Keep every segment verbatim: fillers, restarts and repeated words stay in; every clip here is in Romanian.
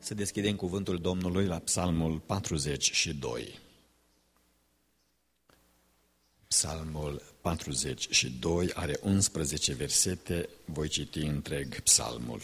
Să deschidem cuvântul Domnului la Psalmul patruzeci și doi. Psalmul patruzeci și doi are unsprezece versete, voi citi întreg psalmul.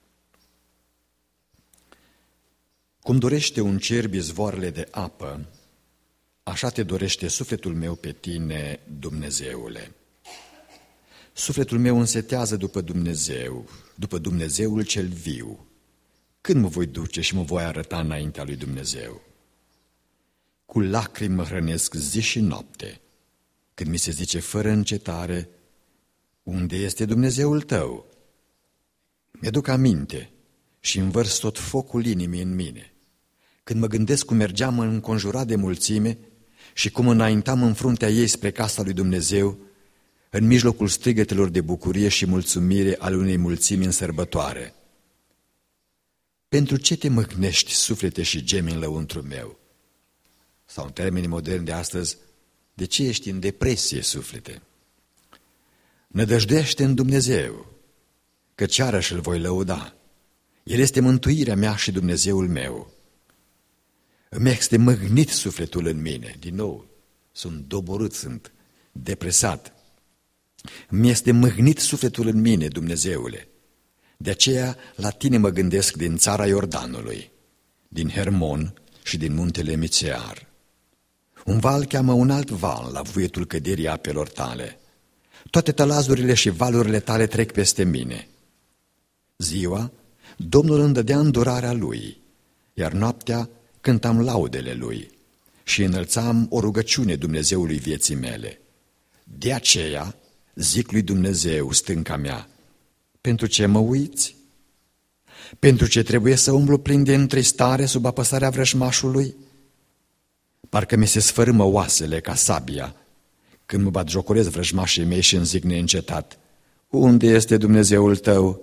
Cum dorește un cerb izvoarele de apă, așa te dorește sufletul meu pe tine, Dumnezeule. Sufletul meu însetează după Dumnezeu, după Dumnezeul cel viu. Când mă voi duce și mă voi arăta înaintea lui Dumnezeu? Cu lacrimi mă hrănesc zi și noapte, când mi se zice fără încetare, unde este Dumnezeul tău? Mi-aduc aminte și învărs tot focul inimii în mine, când mă gândesc cum mergeam înconjurat de mulțime și cum înaintam în fruntea ei spre casa lui Dumnezeu, în mijlocul strigătelor de bucurie și mulțumire ale unei mulțimi în sărbătoare. Pentru ce te mâhnești, suflete, și gemi în lăuntru meu? Sau în termenii moderni de astăzi, de ce ești în depresie, suflete? Nădăjduiește în Dumnezeu, căci iarăși îl voi lăuda. El este mântuirea mea și Dumnezeul meu. Îmi este mâhnit sufletul în mine, din nou, sunt doborât, sunt depresat. Îmi este mâhnit sufletul în mine, Dumnezeule. De aceea la tine mă gândesc din țara Iordanului, din Hermon și din muntele Mițear. Un val cheamă un alt val la vuietul căderii apelor tale. Toate tălazurile și valurile tale trec peste mine. Ziua, Domnul îmi dădea îndurarea lui, iar noaptea cântam laudele lui și înălțam o rugăciune Dumnezeului vieții mele. De aceea zic lui Dumnezeu, stânca mea, pentru ce mă uiți? Pentru ce trebuie să umblu plin de întristare sub apăsarea vrăjmașului? Parcă mi se sfărâmă oasele ca sabia când mă batjocoresc vrăjmașii mei și îmi zic neîncetat, unde este Dumnezeul tău?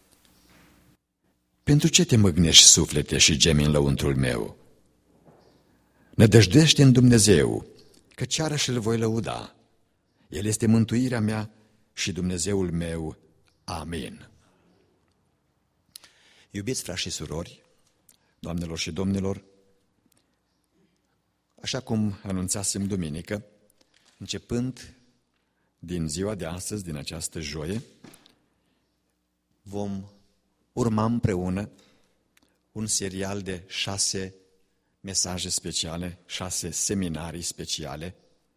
Pentru ce te mâgnești, suflete, și gemi în lăuntrul meu? Nădăjduiește în Dumnezeu, căci iarăși îl voi lăuda. El este mântuirea mea și Dumnezeul meu. Amin. Iubiți frați și surori, doamnelor și domnilor, așa cum anunțasem duminică, începând din ziua de astăzi, din această joie, vom urma împreună un serial de șase mesaje speciale, șase seminarii speciale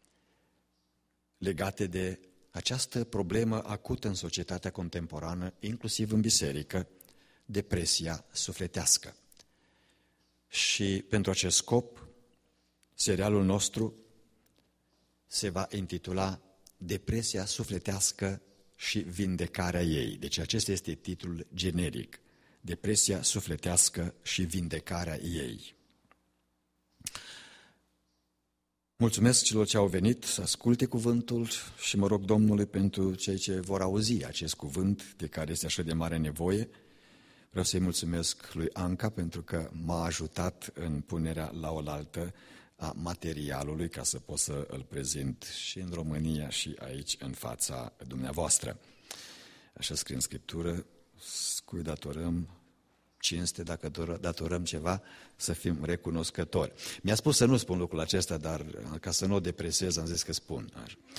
legate de această problemă acută în societatea contemporană, inclusiv în biserică, depresia sufletească. Și pentru acest scop, serialul nostru se va intitula Depresia sufletească și vindecarea ei. Deci acesta este titlul generic, Depresia sufletească și vindecarea ei. Mulțumesc celor ce au venit să asculte cuvântul și mă rog Domnului pentru cei ce vor auzi acest cuvânt de care este așa de mare nevoie. Vreau să-i mulțumesc lui Anca pentru că m-a ajutat în punerea la oaltă a materialului ca să pot să îl prezint și în România și aici în fața dumneavoastră. Așa scrie în Scriptură, cui datorăm cinste, dacă datorăm ceva, să fim recunoscători. Mi-a spus să nu spun lucrul acesta, dar ca să nu o depresez, am zis că spun.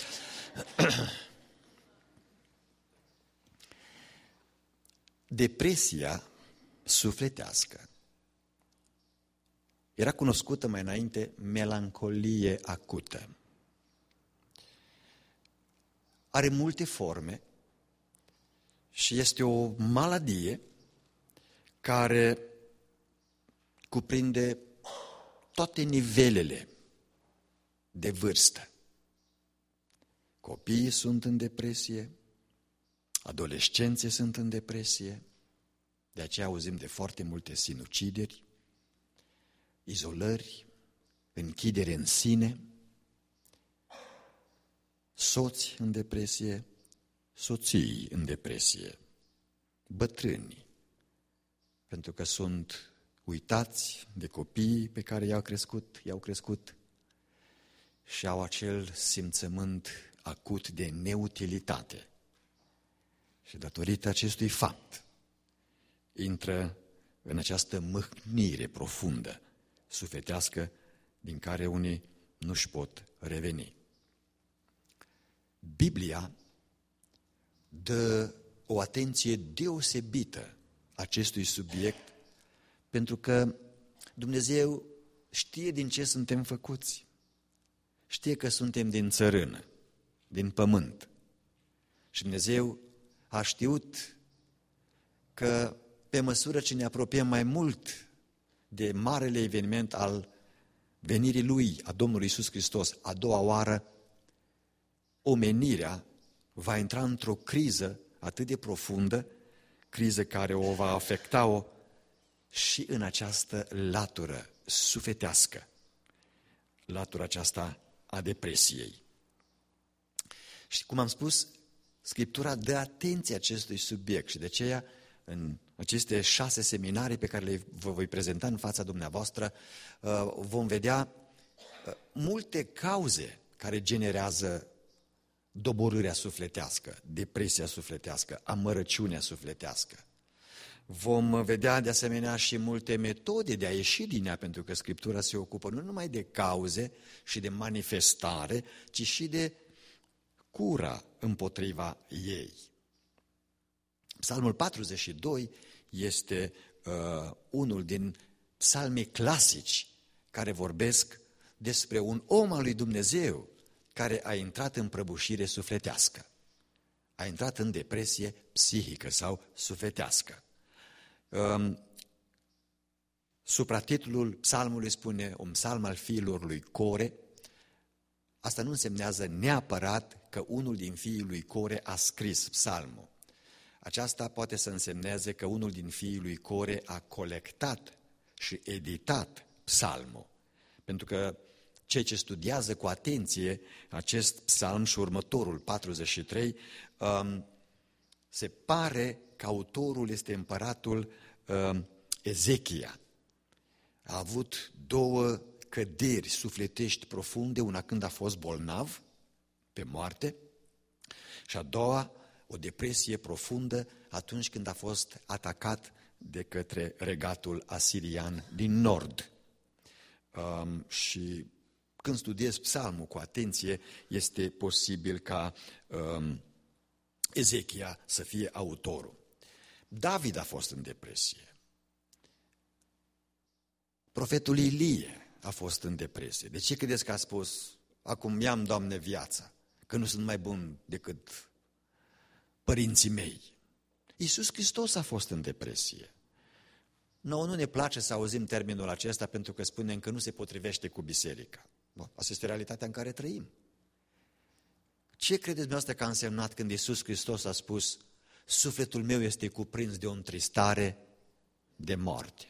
Depresia sufletească era cunoscută mai înainte melancolie acută. Are multe forme și este o maladie care cuprinde toate nivelele de vârstă. Copiii sunt în depresie, adolescenții sunt în depresie, de aceea auzim de foarte multe sinucideri, izolări, închidere în sine, soți în depresie, soții în depresie, bătrâni, pentru că sunt uitați de copiii pe care i-au crescut, i-au crescut și au acel simțământ acut de neutilitate. Și datorită acestui fapt, intră în această mâhnire profundă, sufletească, din care unii nu-și pot reveni. Biblia dă o atenție deosebită acestui subiect, pentru că Dumnezeu știe din ce suntem făcuți. Știe că suntem din țărână, din pământ. Și Dumnezeu a știut că pe măsură ce ne apropiem mai mult de marele eveniment al venirii Lui, a Domnului Iisus Hristos, a doua oară, omenirea va intra într-o criză atât de profundă, criză care o va afecta-o și în această latură sufletească, latura aceasta a depresiei. Și cum am spus, Scriptura dă atenție acestui subiect și de aceea în aceste șase seminarii pe care le vă voi prezenta în fața dumneavoastră vom vedea multe cauze care generează doborârea sufletească, depresia sufletească, amărăciunea sufletească. Vom vedea de asemenea și multe metode de a ieși din ea, pentru că Scriptura se ocupă nu numai de cauze și de manifestare, ci și de cura împotriva ei. Psalmul patruzeci și doi este uh, unul din psalmii clasici care vorbesc despre un om al lui Dumnezeu care a intrat în prăbușire sufletească, a intrat în depresie psihică sau sufletească. Um, supratitlul psalmului spune un psalm al fiilor lui Core. Asta nu însemnează neapărat că unul din fiii lui Core a scris psalmul. Aceasta poate să însemneze că unul din fiii lui Core a colectat și editat psalmul. Pentru că cei ce studiază cu atenție acest psalm și următorul, patruzeci și trei, um, se pare că autorul este împăratul um, Ezechia. A avut două căderi sufletești profunde, una când a fost bolnav, pe moarte, și a doua, o depresie profundă atunci când a fost atacat de către regatul asirian din nord. Um, și când studiez psalmul cu atenție, este posibil ca um, Ezechia să fie autorul. David a fost în depresie. Profetul Ilie a fost în depresie. De ce credeți că a spus, acum mi-am, Doamne, viața, că nu sunt mai bun decât părinții mei? Iisus Hristos a fost în depresie. Nouă nu ne place să auzim termenul acesta pentru că spunem că nu se potrivește cu biserica. Bun, asta este realitatea în care trăim. Ce credeți dumneavoastră că a însemnat când Iisus Hristos a spus, sufletul meu este cuprins de o întristare de moarte?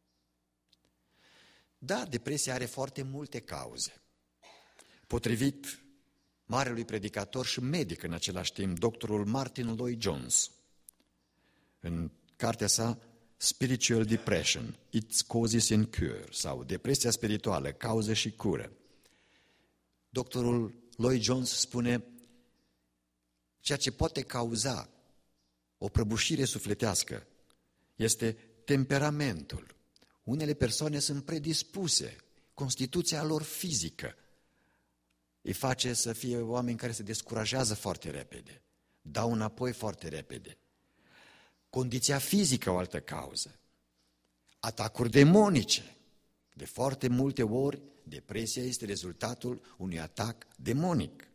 Da, depresia are foarte multe cauze. Potrivit marelui predicator și medic în același timp, doctorul Martin Lloyd-Jones, în cartea sa Spiritual Depression, Its Causes and Cure, sau Depresia spirituală, cauză și cură, doctorul Lloyd-Jones spune, ceea ce poate cauza o prăbușire sufletească este temperamentul. Unele persoane sunt predispuse, constituția lor fizică îi face să fie oameni care se descurajează foarte repede, dau înapoi foarte repede. Condiția fizică o altă cauză, atacuri demonice. De foarte multe ori, depresia este rezultatul unui atac demonic.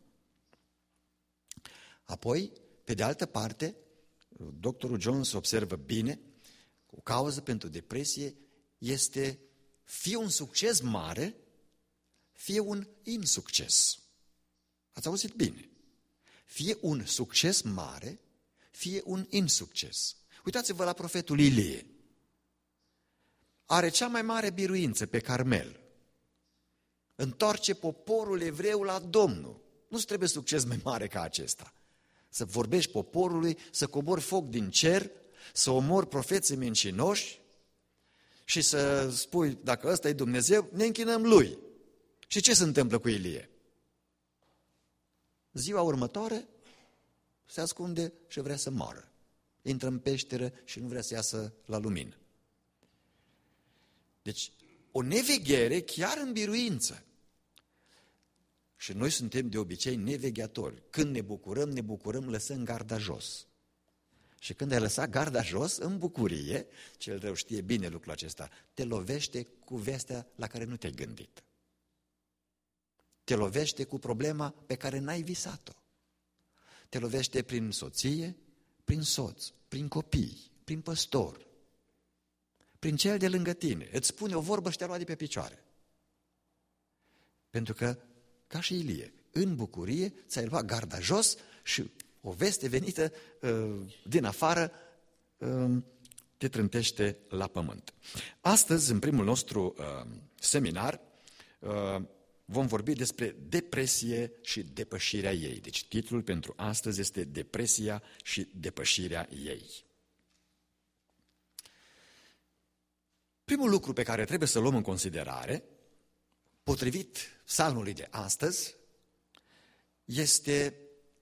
Apoi, pe de altă parte, doctorul Jones observă bine, o cauză pentru depresie este fie un succes mare, fie un insucces. Ați auzit bine. Fie un succes mare, fie un insucces. Uitați-vă la profetul Ilie. Are cea mai mare biruință pe Carmel. Întoarce poporul evreu la Domnul. Nu-ți trebuie succes mai mare ca acesta. Să vorbești poporului, să cobori foc din cer, să omori profeții mincinoși și să spui, dacă ăsta e Dumnezeu, ne închinăm lui. Și ce se întâmplă cu Ilie? Ziua următoare se ascunde și vrea să moară. Intră în peșteră și nu vrea să iasă la lumină. Deci, o neveghere chiar în biruință. Și noi suntem de obicei nevegheatori. Când ne bucurăm, ne bucurăm lăsând garda jos. Și când ai lăsat garda jos, în bucurie, cel rău știe bine lucrul acesta, te lovește cu vestea la care nu te-ai gândit. Te lovește cu problema pe care n-ai visat-o. Te lovește prin soție, prin soț, prin copii, prin păstor, prin cel de lângă tine. Îți spune o vorbă și te-a luat de pe picioare. Pentru că, ca și Ilie, în bucurie ți-ai luat garda jos și o veste venită uh, din afară uh, te trântește la pământ. Astăzi, în primul nostru uh, seminar, uh, vom vorbi despre depresie și depășirea ei. Deci titlul pentru astăzi este Depresia și depășirea ei. Primul lucru pe care trebuie să-l luăm în considerare, potrivit psalmului de astăzi, este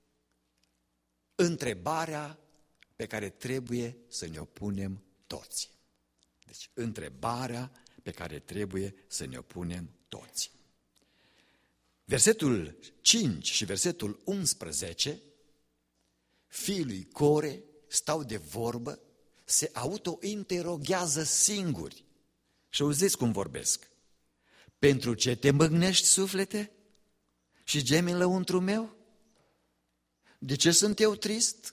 întrebarea pe care trebuie să ne-o punem toți. Deci, întrebarea pe care trebuie să ne-o punem toți. Versetul cinci și versetul unsprezece, fiii lui Core stau de vorbă, se autointeroghează singuri. Și auziți cum vorbesc. Pentru ce te mâgnești, suflete? Și gemi în lăuntru meu? De ce sunt eu trist?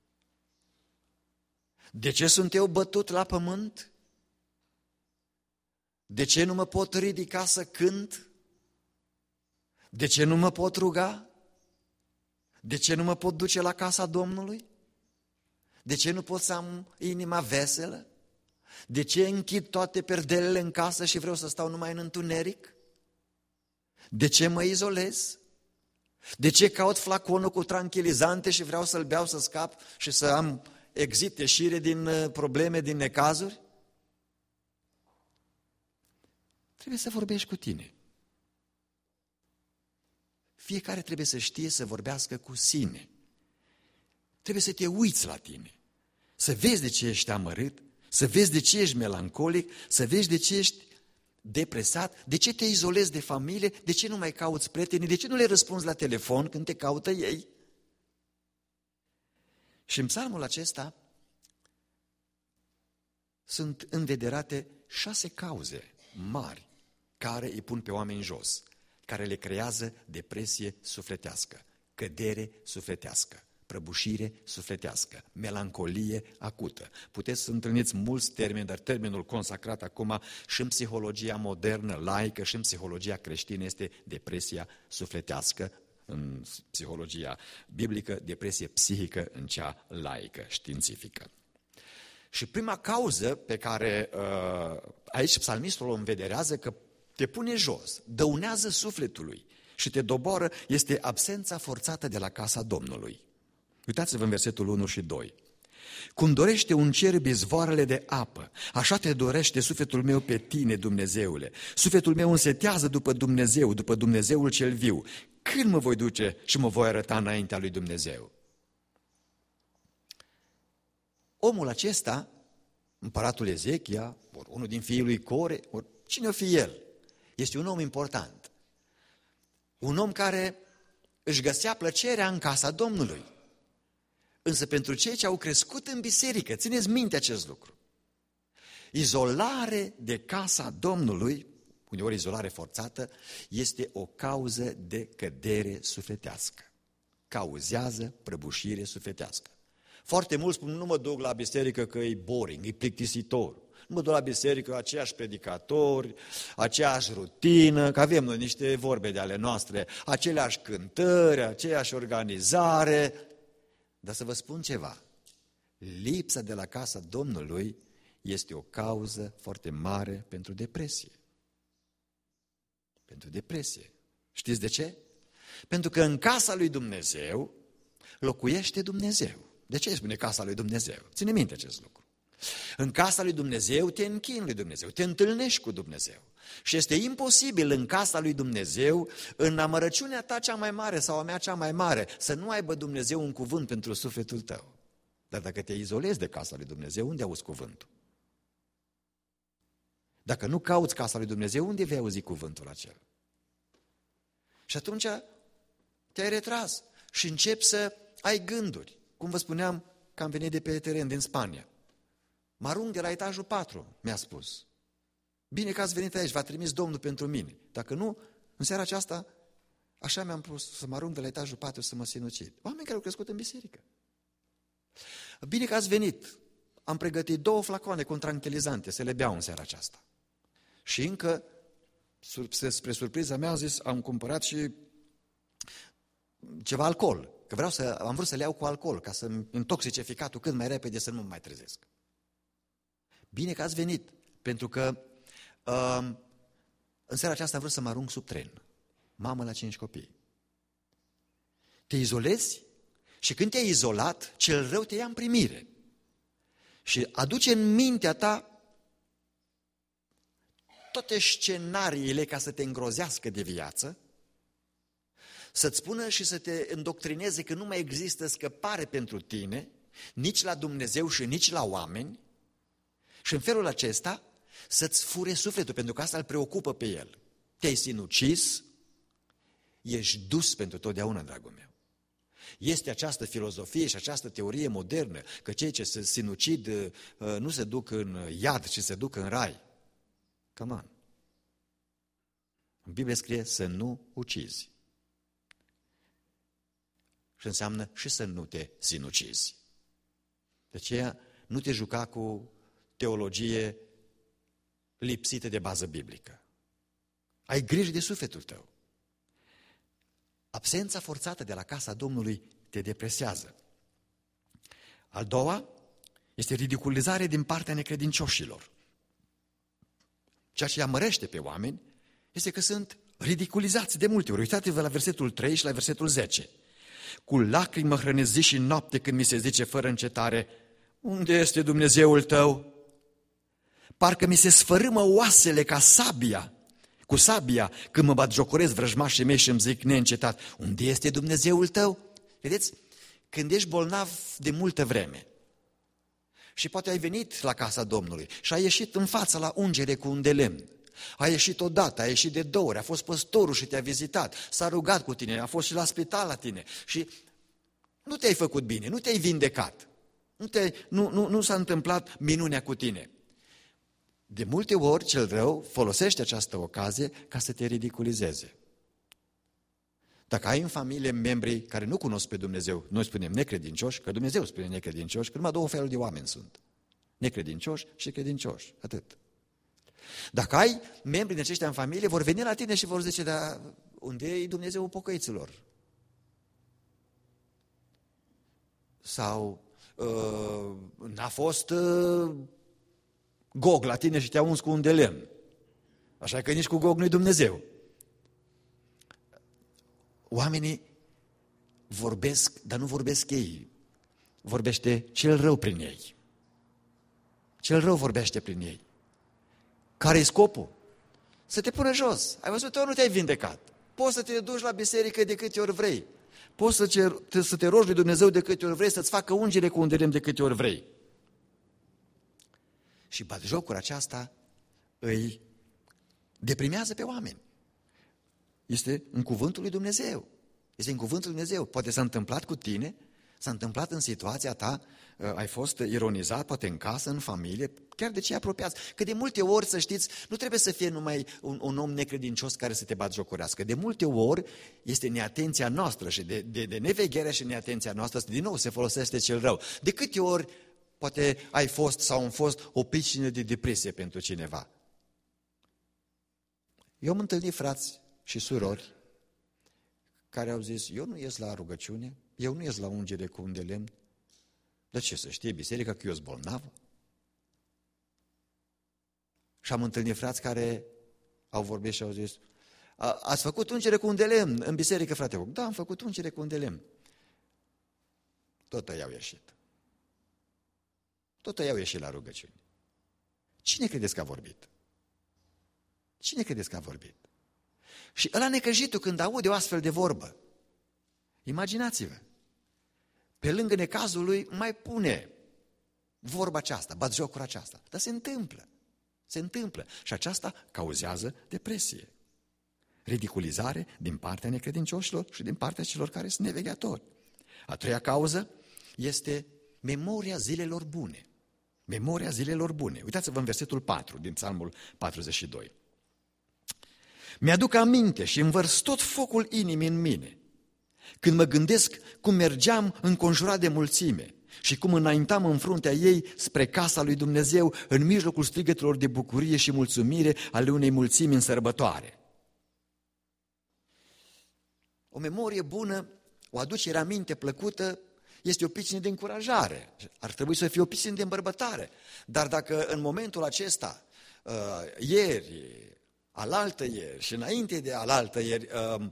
De ce sunt eu bătut la pământ? De ce nu mă pot ridica să cânt? De ce nu mă pot ruga? De ce nu mă pot duce la casa Domnului? De ce nu pot să am inima veselă? De ce închid toate perdelele în casă și vreau să stau numai în întuneric? De ce mă izolez? De ce caut flaconul cu tranquilizante și vreau să-l beau să scap și să am exit, ieșire din probleme, din necazuri? Trebuie să vorbești cu tine. Fiecare trebuie să știe să vorbească cu sine. Trebuie să te uiți la tine, să vezi de ce ești amărât, să vezi de ce ești melancolic, să vezi de ce ești depresat, de ce te izolezi de familie, de ce nu mai cauți prietenii, de ce nu le răspunzi la telefon când te caută ei. Și în psalmul acesta sunt învederate șase cauze mari care îi pun pe oameni jos, care le creează depresie sufletească, cădere sufletească, prăbușire sufletească, melancolie acută. Puteți să întâlniți mulți termeni, dar termenul consacrat acum și în psihologia modernă, laică, și în psihologia creștină este depresia sufletească, în psihologia biblică, depresie psihică, în cea laică, științifică. Și prima cauză pe care aici psalmistul o învederează că te pune jos, dăunează sufletului și te doboară, este absența forțată de la casa Domnului. Uitați-vă în versetul unu și doi. Cum dorește un cerb izvoarele de apă, așa te dorește sufletul meu pe tine, Dumnezeule. Sufletul meu însetează după Dumnezeu, după Dumnezeul cel viu. Când mă voi duce și mă voi arăta înaintea lui Dumnezeu? Omul acesta, împăratul Ezechia, ori unul din fiii lui Core, ori cine o fi el, este un om important. Un om care își găsea plăcerea în casa Domnului. Însă pentru cei ce au crescut în biserică, țineți minte acest lucru. Izolare de casa Domnului, uneori izolare forțată, este o cauză de cădere sufletească. Cauzează prăbușire sufletească. Foarte mulți spun, nu mă duc la biserică că e boring, e plictisitor. Nu mă duc la biserică, aceiași predicatori, aceeași rutină, că avem noi niște vorbe de ale noastre, aceleași cântări, aceeași organizare. Dar să vă spun ceva, lipsa de la casa Domnului este o cauză foarte mare pentru depresie. Pentru depresie. Știți de ce? Pentru că în casa lui Dumnezeu locuiește Dumnezeu. De ce îi spune casa lui Dumnezeu? Ține minte acest lucru. În casa lui Dumnezeu te închini lui Dumnezeu, te întâlnești cu Dumnezeu. Și este imposibil în casa lui Dumnezeu, în amărăciunea ta cea mai mare sau a mea cea mai mare, să nu aibă Dumnezeu un cuvânt pentru sufletul tău. Dar dacă te izolezi de casa lui Dumnezeu, unde auzi cuvântul? Dacă nu cauți casa lui Dumnezeu, unde vei auzi cuvântul acela? Și atunci te-ai retras și începi să ai gânduri. Cum vă spuneam că am venit de pe teren din Spania. Mă arunc de la etajul patru, mi-a spus. Bine că ați venit aici, v-a trimis Domnul pentru mine. Dacă nu, în seara aceasta, așa mi-am pus să mă arunc de la etajul patru să mă sinucid. Oameni care au crescut în biserică. Bine că ați venit. Am pregătit două flacoane cu tranquilizante să le beau în seara aceasta. Și încă, spre surpriza mea, am zis, am cumpărat și ceva alcool. Că vreau să, am vrut să le iau cu alcool, ca să-mi intoxice ficatul cât mai repede, să nu mă mai trezesc. Bine că ați venit, pentru că uh, în seara aceasta am vrut să mă arunc sub tren. Mamă la cinci copii. Te izolezi și când te-ai izolat, cel rău te ia în primire. Și aduce în mintea ta toate scenariile ca să te îngrozească de viață, să-ți spună și să te îndoctrineze că nu mai există scăpare pentru tine, nici la Dumnezeu și nici la oameni, și în felul acesta să-ți fure sufletul, pentru că asta îl preocupă pe el. Te-ai sinucis, ești dus pentru totdeauna, dragul meu. Este această filozofie și această teorie modernă că cei ce se sinucid nu se duc în iad, ci se duc în rai. Come on. În Biblie scrie să nu ucizi. Și înseamnă și să nu te sinucizi. De aceea nu te juca cu teologie lipsită de bază biblică. Ai grijă de sufletul tău. Absența forțată de la casa Domnului te depresează. Al doua este ridiculizare din partea necredincioșilor. Ceea ce îi amărește pe oameni este că sunt ridiculizați de multe ori. Uitați-vă la versetul trei și la versetul zece. Cu lacrimi mă hrănesc zi și noapte când mi se zice fără încetare, unde este Dumnezeul tău? Parcă mi se sfărâmă oasele ca sabia, cu sabia când mă batjocoresc vrăjmașii mei și îmi zic neîncetat, unde este Dumnezeul tău? Vedeți? Când ești bolnav de multă vreme și poate ai venit la casa Domnului și ai ieșit în fața la ungere cu un de lemn, ai ieșit odată, ai ieșit de două ori, a fost păstorul și te-a vizitat, s-a rugat cu tine, a fost și la spital la tine și nu te-ai făcut bine, nu te-ai vindecat, nu, te, nu, nu, nu s-a întâmplat minunea cu tine. De multe ori cel rău folosește această ocazie ca să te ridiculizeze. Dacă ai în familie membri care nu cunosc pe Dumnezeu, noi spunem necredincioși, că Dumnezeu spune necredincioși, că numai două feluri de oameni sunt. Necredincioși și credincioși, atât. Dacă ai membri din aceștia în familie, vor veni la tine și vor zice, dar unde e Dumnezeul pocăiților? Sau uh, n-a fost uh, Gog la tine și te-a uns cu un de lemn. Așa că nici cu Gog nu-i Dumnezeu. Oamenii vorbesc, dar nu vorbesc ei. Vorbește cel rău prin ei. Cel rău vorbește prin ei. Care-i scopul? Să te pună jos. Ai văzut, tu nu te-ai vindecat. Poți să te duci la biserică de câte ori vrei. Poți să, cer, să te rogi lui Dumnezeu de câte ori vrei, să-ți facă ungere cu un de lemn de câte ori vrei. Și batjocura aceasta îi deprimează pe oameni. Este în cuvântul lui Dumnezeu. Este în cuvântul lui Dumnezeu. Poate s-a întâmplat cu tine, s-a întâmplat în situația ta, ai fost ironizat, poate în casă, în familie, chiar de cei apropiați. Că de multe ori, să știți, nu trebuie să fie numai un, un om necredincios care să te batjocorească. De multe ori este neatenția noastră și de, de, de nevegherea și neatenția noastră, din nou se folosește cel rău. De câte ori poate ai fost sau am fost o pricină de depresie pentru cineva. Eu am întâlnit frați și surori care au zis, eu nu ies la rugăciune, eu nu ies la ungere cu un de lemn. De ce să știe biserica că eu sunt bolnav? Și am întâlnit frați care au vorbit și au zis, ați făcut ungere cu un de lemn în biserică, frate? Da, am făcut ungere cu un de lemn. Tot i-au ieșit. Tot i-au ieșit la rugăciune. Cine credeți că a vorbit? Cine credeți că a vorbit? Și ăla necăjitul când aude o astfel de vorbă, imaginați-vă, pe lângă necazul lui mai pune vorba aceasta, batjocura aceasta. Dar se întâmplă. Se întâmplă și aceasta cauzează depresie. Ridiculizare din partea necredincioșilor și din partea celor care sunt nevegheatori. A treia cauză este memoria zilelor bune. Memoria zilelor bune. Uitați-vă în versetul patru din Psalmul patruzeci și doi. Mi-aduc aminte și învărs tot focul inimii în mine, când mă gândesc cum mergeam înconjurat de mulțime și cum înaintam în fruntea ei spre casa lui Dumnezeu, în mijlocul strigătelor de bucurie și mulțumire ale unei mulțimi în sărbătoare. O memorie bună, o aducere aminte plăcută, este o picină de încurajare. Ar trebui să fie o picină de îmbărbătare. Dar dacă în momentul acesta, ieri, alaltă ieri și înainte de alaltă ieri,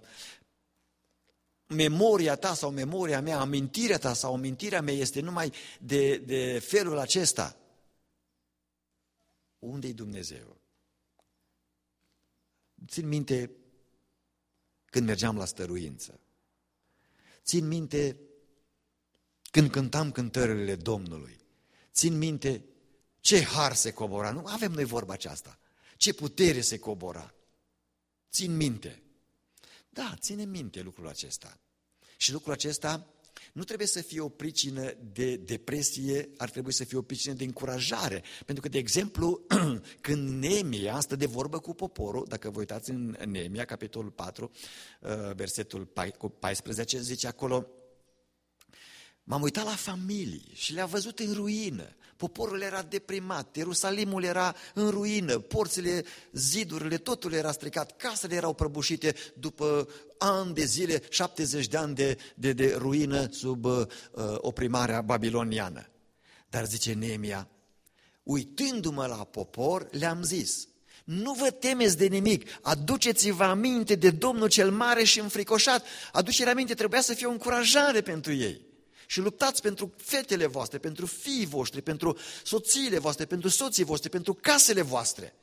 memoria ta sau memoria mea, amintirea ta sau amintirea mea este numai de, de felul acesta, unde-i Dumnezeu? Țin minte când mergeam la stăruință. Țin minte când cântam cântările Domnului. Țin minte ce har se cobora. Nu avem noi vorba aceasta. Ce putere se cobora. Țin minte. Da, ține minte lucrul acesta. Și lucrul acesta nu trebuie să fie o pricină de depresie, ar trebui să fie o pricină de încurajare. Pentru că, de exemplu, când Neemia stă de vorbă cu poporul, dacă vă uitați în Neemia, capitolul patru, versetul paisprezece, zice acolo: m-am uitat la familii și le-am văzut în ruină. Poporul era deprimat, Ierusalimul era în ruină, porțile, zidurile, totul era stricat, casele erau prăbușite după ani de zile, șaptezeci de ani de, de, de ruină sub uh, oprimarea babiloniană. Dar zice Neemia, uitându-mă la popor, le-am zis: nu vă temeți de nimic, aduceți-vă aminte de Domnul cel mare și înfricoșat. Aducerea aminte trebuia să fie o încurajare pentru ei. Și luptați pentru fetele voastre, pentru fiii voștri, pentru soțiile voastre, pentru soții voștri, pentru casele voastre.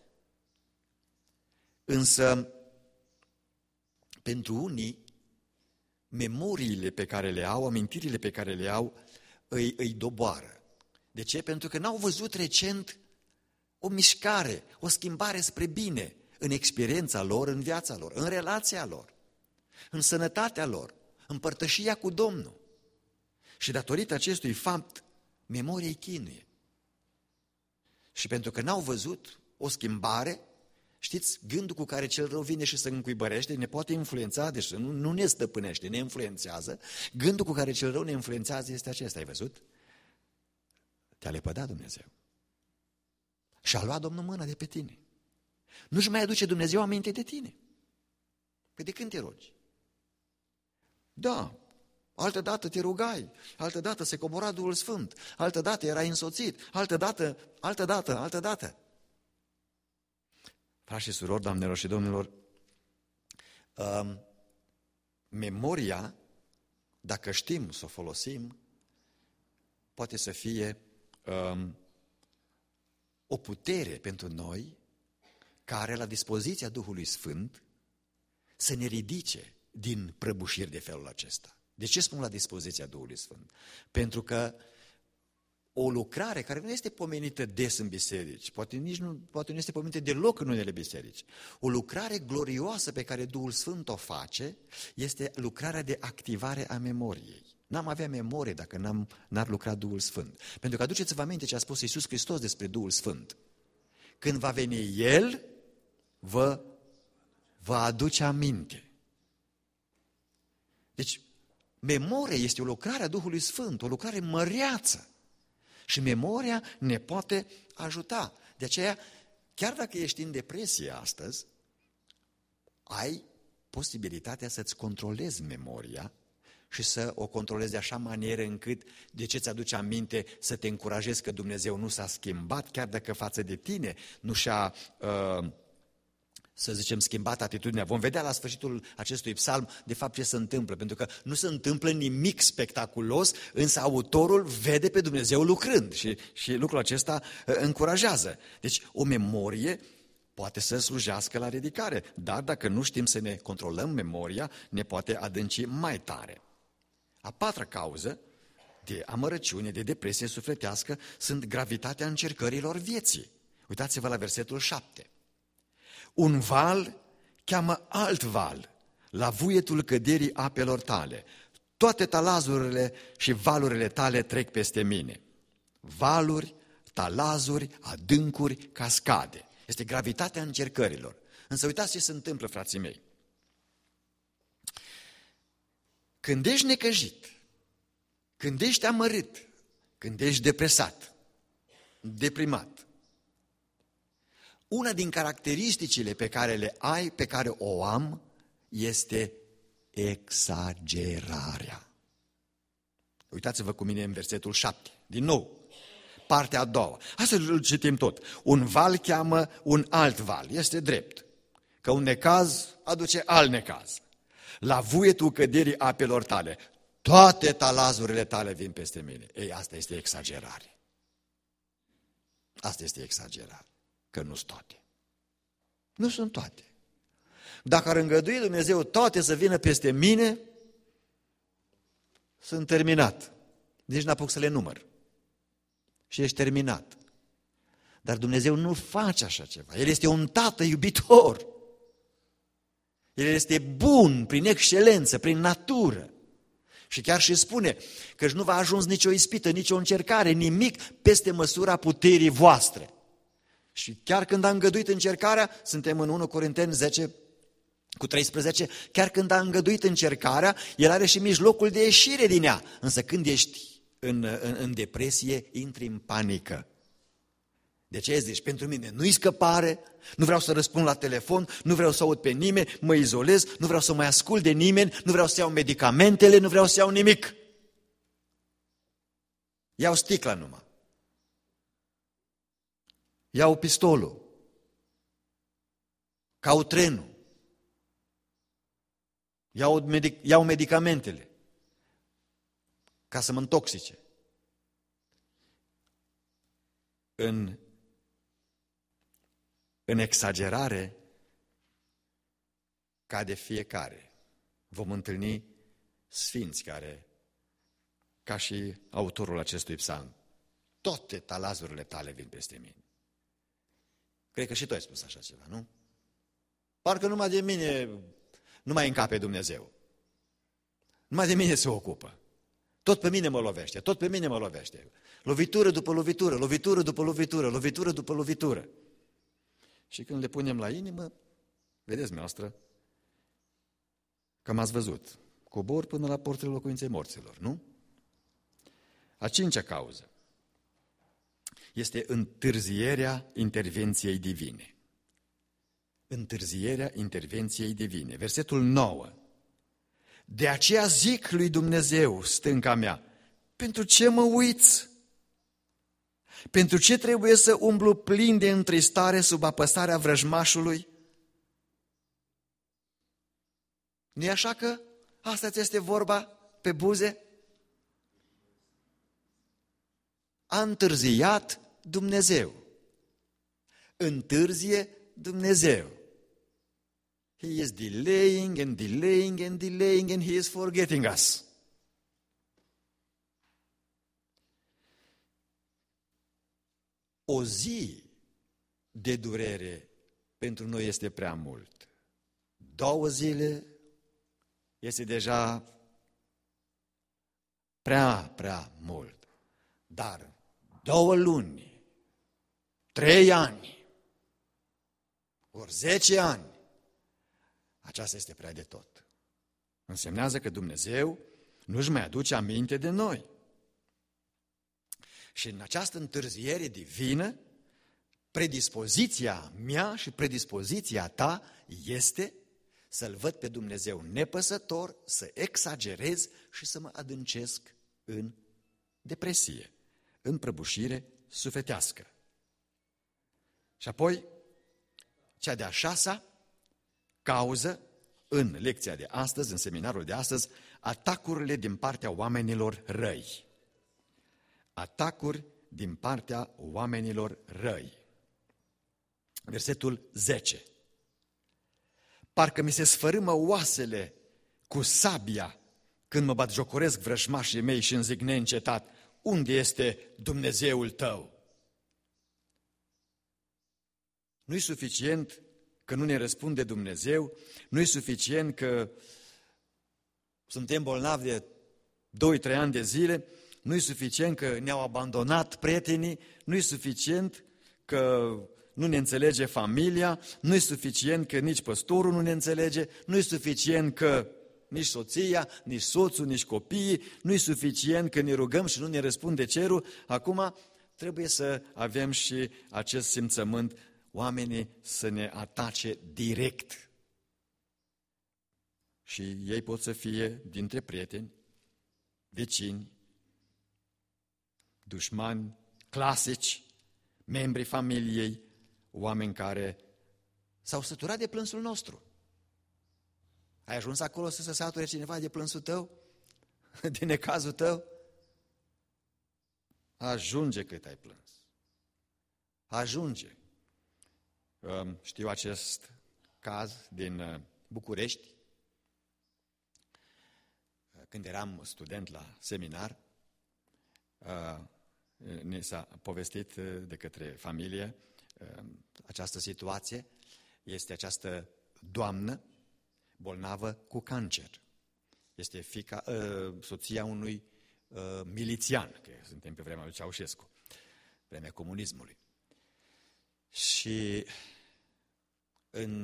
Însă, pentru unii, memoriile pe care le au, amintirile pe care le au, îi, îi doboară. De ce? Pentru că n-au văzut recent o mișcare, o schimbare spre bine în experiența lor, în viața lor, în relația lor, în sănătatea lor, în părtășia cu Domnul. Și datorită acestui fapt, memoria îi chinuie. Și pentru că n-au văzut o schimbare, știți, gândul cu care cel rău vine și se încuibărește ne poate influența, deci nu, nu ne stăpânește, ne influențează. Gândul cu care cel rău ne influențează este acesta, ai văzut? Te-a lepădat Dumnezeu. Și a luat Domnul mâna de pe tine. Nu-și mai aduce Dumnezeu aminte de tine. Păi de când te rogi? Da, altă dată te rugai, altă dată se cobora Duhul Sfânt, altă dată erai însoțit, altă dată, altă dată, altă dată. Frați și surori, doamnelor și domnilor, um, memoria, dacă știm să o folosim, poate să fie um, o putere pentru noi care la dispoziția Duhului Sfânt să ne ridice din prăbușiri de felul acesta. De ce spun la dispoziția Duhului Sfânt? Pentru că o lucrare care nu este pomenită des în biserici, poate, nici nu, poate nu este pomenită deloc în unele biserici, o lucrare glorioasă pe care Duhul Sfânt o face este lucrarea de activare a memoriei. N-am avea memorie dacă n-am, n-ar lucra Duhul Sfânt. Pentru că aduceți-vă aminte ce a spus Iisus Hristos despre Duhul Sfânt. Când va veni El, vă va aduce aminte. Deci, memoria este o lucrare a Duhului Sfânt, o lucrare măreață. Și memoria ne poate ajuta. De aceea, chiar dacă ești în depresie astăzi, ai posibilitatea să-ți controlezi memoria și să o controlezi de așa manieră încât, de ce ți-aduce aminte, să te încurajezi că Dumnezeu nu s-a schimbat, chiar dacă față de tine nu și-a, uh, să zicem, schimbat atitudinea. Vom vedea la sfârșitul acestui psalm de fapt ce se întâmplă, pentru că nu se întâmplă nimic spectaculos, însă autorul vede pe Dumnezeu lucrând și, și lucrul acesta uh, încurajează. Deci o memorie poate să slujească la ridicare, dar dacă nu știm să ne controlăm memoria, ne poate adânci mai tare. A patra cauză de amărăciune, de depresie sufletească, sunt gravitatea încercărilor vieții. Uitați-vă la versetul șapte. Un val cheamă alt val la vuietul căderii apelor tale. Toate talazurile și valurile tale trec peste mine. Valuri, talazuri, adâncuri, cascade. Este gravitatea încercărilor. Însă uitați ce se întâmplă, frații mei. Când ești necăjit, când ești amărât, când ești depresat, deprimat, una din caracteristicile pe care le ai, pe care o am, este exagerarea. Uitați-vă cu mine în versetul șapte, din nou, partea a doua. Hai să-l citim tot. Un val cheamă un alt val, este drept, că un necaz aduce alt necaz. La vuietul căderii apelor tale, toate talazurile tale vin peste mine. Ei, asta este exagerare. Asta este exagerare, că nu sunt toate. Nu sunt toate. Dacă ar îngădui Dumnezeu toate să vină peste mine, sunt terminat. Nici n-apuc să le număr. Și ești terminat. Dar Dumnezeu nu face așa ceva. El este un tată iubitor. El este bun prin excelență, prin natură. Și chiar și spune că nu va ajuns nicio ispită, nicio încercare, nimic peste măsura puterii voastre. Și chiar când a îngăduit încercarea, suntem în unu Corinteni zece cu treisprezece, chiar când a îngăduit încercarea, El are și mijlocul de ieșire din ea. Însă când ești în, în, în depresie, intri în panică. De ce zici? Pentru mine nu-i scăpare, nu vreau să răspund la telefon, nu vreau să aud pe nimeni, mă izolez, nu vreau să mai ascult de nimeni, nu vreau să iau medicamentele, nu vreau să iau nimic. Iau sticla numai. Iau pistolul. Caut trenul. Iau, medic, iau medicamentele ca să mă intoxice. În, în exagerare cade fiecare. Vom întâlni sfinți care, ca și autorul acestui psalm, toate talazurile tale vin peste mine. Cred că și tu ai spus așa ceva, nu? Parcă numai de mine nu mai încape Dumnezeu. Numai de mine se ocupă. Tot pe mine mă lovește, tot pe mine mă lovește. Lovitură după lovitură, lovitură după lovitură, lovitură după lovitură. Și când le punem la inimă, vedeți noastră, că m-ați văzut. Cobor până la porțile locuinței morților, nu? A cincea cauză este întârzierea intervenției divine. Întârzierea intervenției divine. Versetul nouă. De aceea zic lui Dumnezeu, stânca mea, pentru ce mă uiți? Pentru ce trebuie să umblu plin de întristare sub apăsarea vrăjmașului? Nu e așa că asta ți este vorba pe buze? A întârziat Dumnezeu. Întârzie Dumnezeu. He is delaying and delaying and delaying and He is forgetting us. O zi de durere pentru noi este prea mult. Două zile este deja prea, prea mult. Dar două luni, trei ani, ori zece ani, aceasta este prea de tot. Însemnează că Dumnezeu nu-și mai aduce aminte de noi. Și în această întârziere divină, predispoziția mea și predispoziția ta este să-L văd pe Dumnezeu nepăsător, să exagerez și să mă adâncesc în depresie, în prăbușire sufletească. Și apoi, cea de-a șasea cauză, în lecția de astăzi, în seminarul de astăzi, atacurile din partea oamenilor răi. Atacuri din partea oamenilor răi. Versetul zece. Parcă mi se sfărâmă oasele cu sabia când mă batjocoresc vrăjmașii mei și îmi zic neîncetat, unde este Dumnezeul tău? Nu-i suficient că nu ne răspunde Dumnezeu, nu-i suficient că suntem bolnavi de doi trei ani de zile, nu-i suficient că ne-au abandonat prietenii, nu-i suficient că nu ne înțelege familia, nu-i suficient că nici păstorul nu ne înțelege, nu-i suficient că nici soția, nici soțul, nici copiii, nu-i suficient că ne rugăm și nu ne răspunde cerul. Acum trebuie să avem și acest simțământ, oamenii să ne atace direct. Și ei pot să fie dintre prieteni, vecini, dușmani clasici, membrii familiei, oameni care s-au săturat de plânsul nostru. Ai ajuns acolo să se sature cineva de plânsul tău? De necazul tău? Ajunge cât ai plâns. Ajunge. Știu acest caz din București. Când eram student la seminar, ne s-a povestit de către familie această situație. Este această doamnă bolnavă cu cancer. Este fica, soția unui milițian, că suntem pe vremea lui Ceaușescu, vremea comunismului. Și în,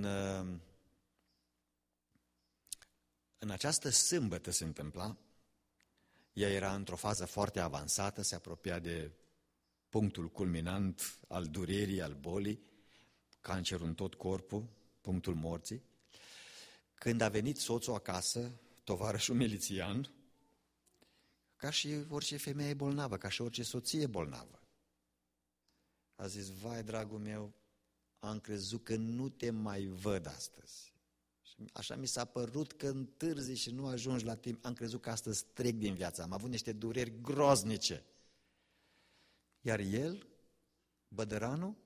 în această sâmbătă se întâmpla, ea era într-o fază foarte avansată, se apropia de punctul culminant al durerii, al bolii, cancerul în tot corpul, punctul morții. Când a venit soțul acasă, tovarășul milițian, ca și orice femeie bolnavă, ca și orice soție bolnavă, a zis, vai, dragul meu, am crezut că nu te mai văd astăzi. Și așa mi s-a părut că întârzi și nu ajungi la timp. Am crezut că astăzi trec din viața. Am avut niște dureri groznice. Iar el, bădăranul,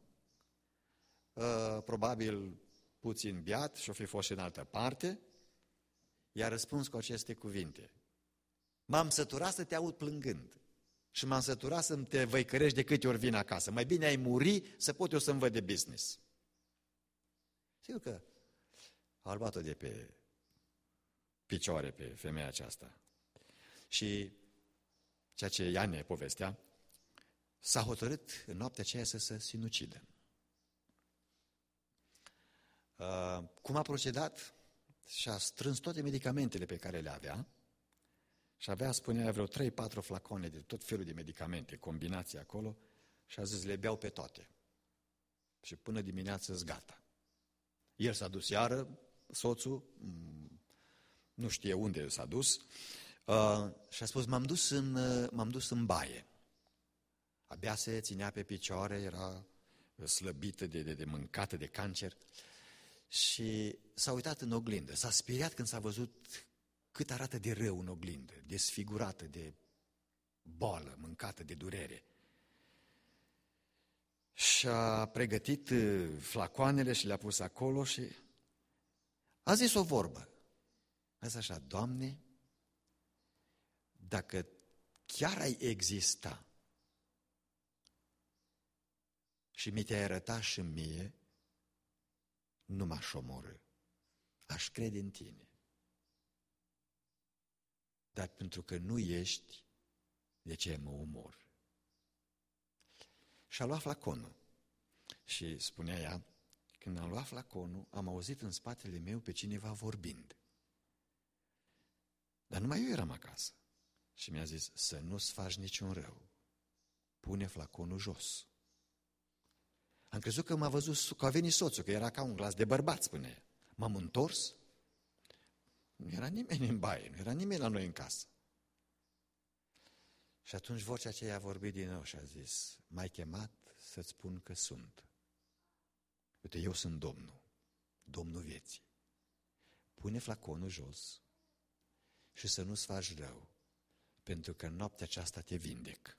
probabil puțin beat și-o fi fost și în altă parte, i-a răspuns cu aceste cuvinte. M-am săturat să te aud plângând și m-am săturat să te văicărești de câte ori vin acasă. Mai bine ai muri să pot eu să-mi văd de business. Sigur că a luat-o de pe picioare pe femeia aceasta. Și ceea ce ea ne povestea, s-a hotărât în noaptea aceea să se sinucidă. Uh, cum a procedat? Și-a strâns toate medicamentele pe care le avea și avea, spunea, vreo trei patru flacone de tot felul de medicamente, combinații acolo, și a zis, le beau pe toate. Și până dimineață-s gata. El s-a dus iară, soțul, nu știe unde s-a dus, uh, și a spus, m-am dus în, m-am dus în baie. Abia se ținea pe picioare, era slăbită, de, de, de mâncată, de cancer, și s-a uitat în oglindă. S-a speriat când s-a văzut cât arată de rău în oglindă, desfigurată, de boală, mâncată, de durere. Și-a pregătit flacoanele și le-a pus acolo și a zis o vorbă. A zis așa, Doamne, dacă chiar ai exista și mi te-ai arătat și mie, nu m-aș omorâ. Aș crede în tine. Dar pentru că nu ești, de ce mă omor? Și a luat flaconul. Și spunea ea, când am luat flaconul, am auzit în spatele meu pe cineva vorbind. Dar numai eu eram acasă. Și mi-a zis, să nu-ți faci niciun rău. Pune flaconul jos. Am crezut că m-a văzut, că a venit soțul, că era ca un glas de bărbat, spune. M-am întors, nu era nimeni în baie, nu era nimeni la noi în casă. Și atunci vocea aceea a vorbit din nou și a zis, m-ai chemat să-ți spun că sunt. Uite, eu sunt Domnul, Domnul vieții. Pune flaconul jos și să nu-ți faci rău, pentru că în noaptea aceasta te vindec.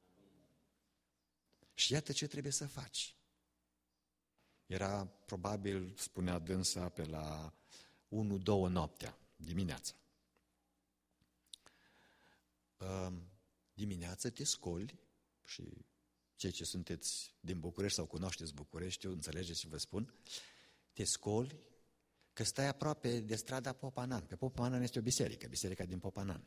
Și iată ce trebuie să faci. Era probabil, spunea dânsa, pe la unu două noaptea, dimineața. Dimineața te scoli și cei ce sunteți din București sau cunoașteți Bucureștiul, înțelegeți ce vă spun, te scoli că stai aproape de strada Popanan, că Popanan este o biserică, biserica din Popanan.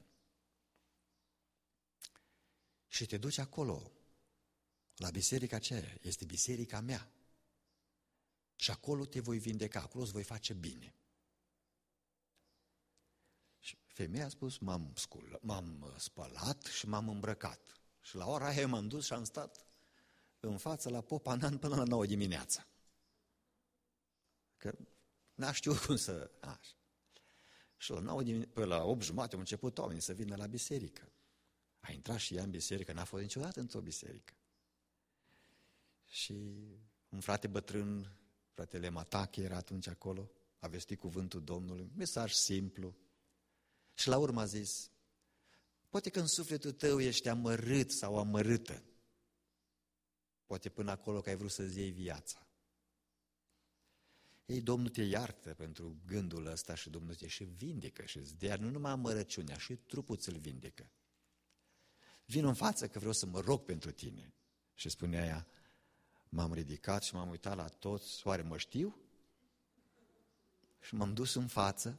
Și te duci acolo, la biserica aceea, este biserica mea. Și acolo te voi vindeca, acolo îți voi face bine. Și femeia a spus, m-am, scul, m-am spălat și m-am îmbrăcat. Și la ora aia m-am dus și am stat în față la Popanan până la nouă dimineața. Că n-a știut cum să... Așa. Și la, nouă dimine... până la opt jumate au început oamenii să vină la biserică. A intrat și ea în biserică, n-a fost niciodată într-o biserică. Și un frate bătrân, fratele Matache era atunci acolo, a vestit cuvântul Domnului, mesaj simplu. Și la urmă a zis, poate că în sufletul tău ești amărât sau amărâtă. Poate până acolo că ai vrut să-ți iei viața. Ei, Domnul te iartă pentru gândul ăsta și Domnul te și vindecă și îți dea nu numai amărăciunea, și trupul ți-l vindecă. Vino în față că vreau să mă rog pentru tine. Și spunea ea, m-am ridicat și m-am uitat la toți, oare mă știu? Și m-am dus în față,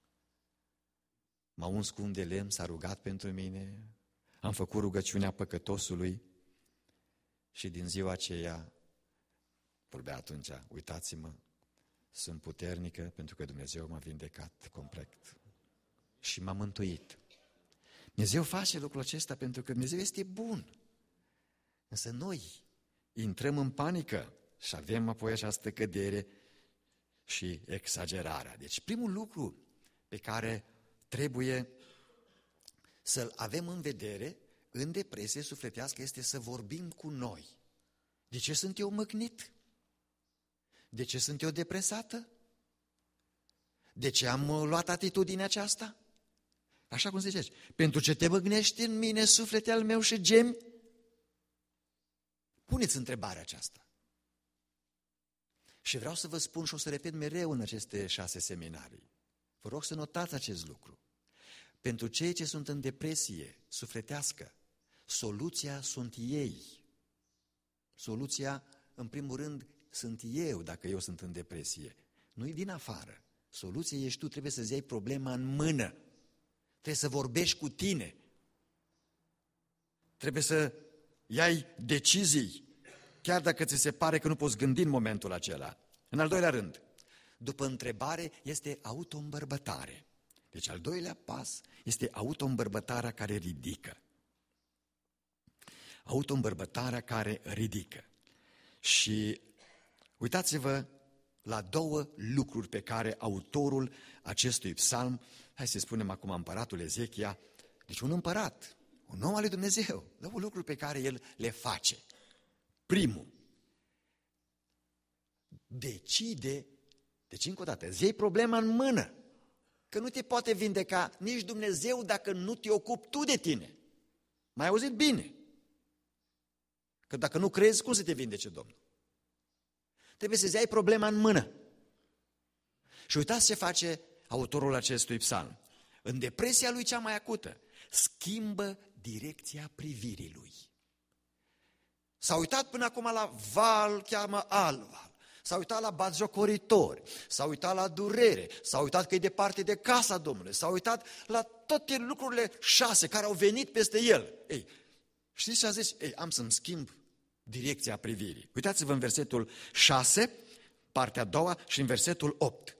m-a uns cu un de lemn, s-a rugat pentru mine, am făcut rugăciunea păcătosului și din ziua aceea, vorbea atunci, uitați-mă, sunt puternică pentru că Dumnezeu m-a vindecat complet și m-a mântuit. Dumnezeu face lucrul acesta pentru că Dumnezeu este bun. Însă noi intrăm în panică și avem apoi această cădere și exagerarea. Deci primul lucru pe care trebuie să-l avem în vedere în depresie sufletească este să vorbim cu noi. De ce sunt eu măcnit? De ce sunt eu depresată? De ce am luat atitudinea aceasta? Așa cum ziceți, pentru ce te măgnești în mine, suflete al meu, și gemi? Puneți întrebarea aceasta. Și vreau să vă spun și o să repet mereu în aceste șase seminarii. Vă rog să notați acest lucru. Pentru cei ce sunt în depresie sufletească, soluția sunt ei. Soluția, în primul rând, sunt eu dacă eu sunt în depresie. Nu-i din afară. Soluția ești tu, trebuie să-ți iei problema în mână. Trebuie să vorbești cu tine. Trebuie să iai decizii, chiar dacă ți se pare că nu poți gândi în momentul acela. În al doilea rând, după întrebare este auto-îmbărbătare. Deci al doilea pas este auto-îmbărbătarea care ridică. Auto-îmbărbătarea care ridică. Și uitați-vă la două lucruri pe care autorul acestui psalm, hai să spunem acum împăratul Ezechia, deci un împărat, un om al lui Dumnezeu, două lucruri pe care el le face. Primul, decide, deci încă o dată, îți iei problema în mână, că nu te poate vindeca nici Dumnezeu dacă nu te ocupi tu de tine. M-ai auzit bine? Că dacă nu crezi, cum să te vindece Domnul? Trebuie să-ți iai problema în mână. Și uitați ce face autorul acestui psalm. În depresia lui cea mai acută, schimbă direcția privirii lui. S-a uitat până acum la val, cheamă Alval. S-a uitat la batjocoritori, s-a uitat la durere, s-a uitat că e departe de casa Domnului, s-a uitat la toate lucrurile șase care au venit peste el. Ei, știți ce a zis? Ei, am să-mi schimb direcția privirii. Uitați-vă în versetul șase, partea a doua, și în versetul opt.